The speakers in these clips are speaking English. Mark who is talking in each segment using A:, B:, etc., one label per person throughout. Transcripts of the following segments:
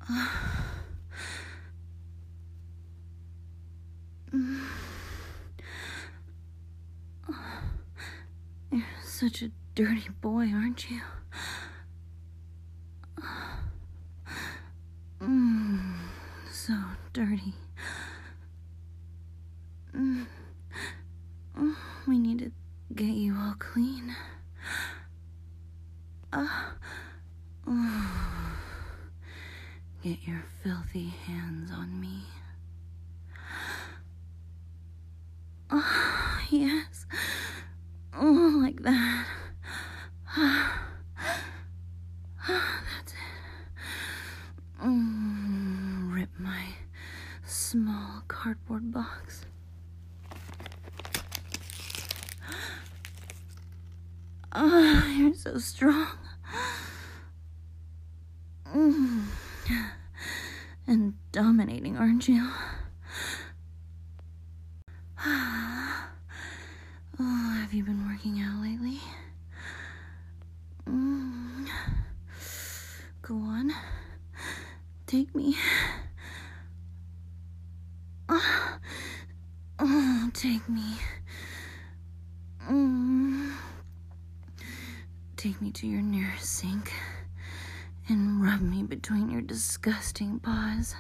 A: You're such a dirty boy, aren't you? So dirty. We need to get you all clean. Get your filthy hands on me. Yes. Like that. That's it. Rip my small cardboard box. You're so strong. And dominating, aren't you? Have you been working out lately? Go on. Take me. Take me. Take me to your nearest sink and rub me between your disgusting paws.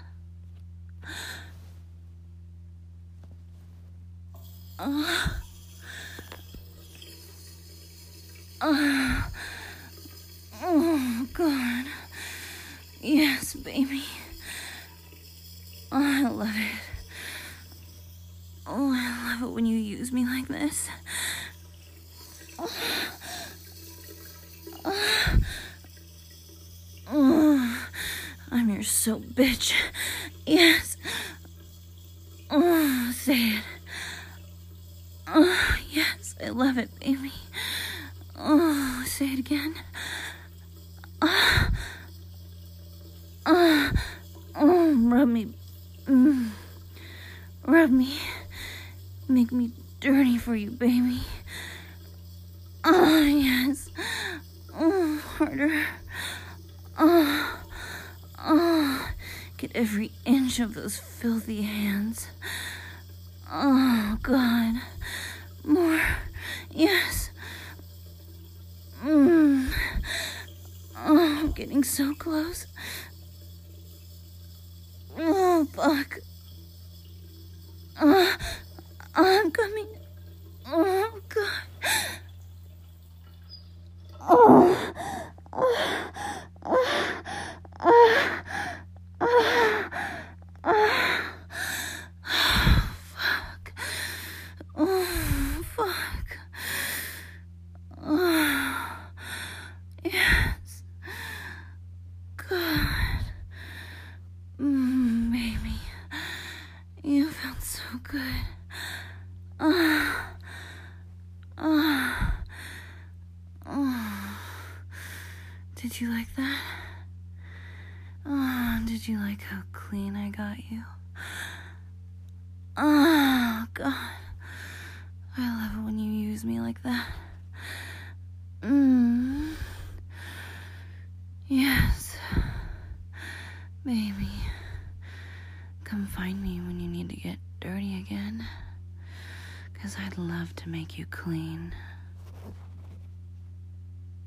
A: Oh, God. Yes, baby. I love it. I love it when you use me like this. I'm your soap bitch. Yes. Say it. Yes, I love it, baby. Say it again. Rub me. Rub me. Make me dirty for you, baby. Yes. Harder. Get every inch of those filthy hands. Oh, God. More. Yes. I'm getting so close. Oh, fuck. I'm coming. Oh, God. Fuck. Fuck. Yes. Good. Baby. You felt so good. Did you like that? Did you like how clean I got you? Oh, God. I love it when you use me like that. Yes. Baby. Come find me when you need to get dirty again. 'Cause I'd love to make you clean.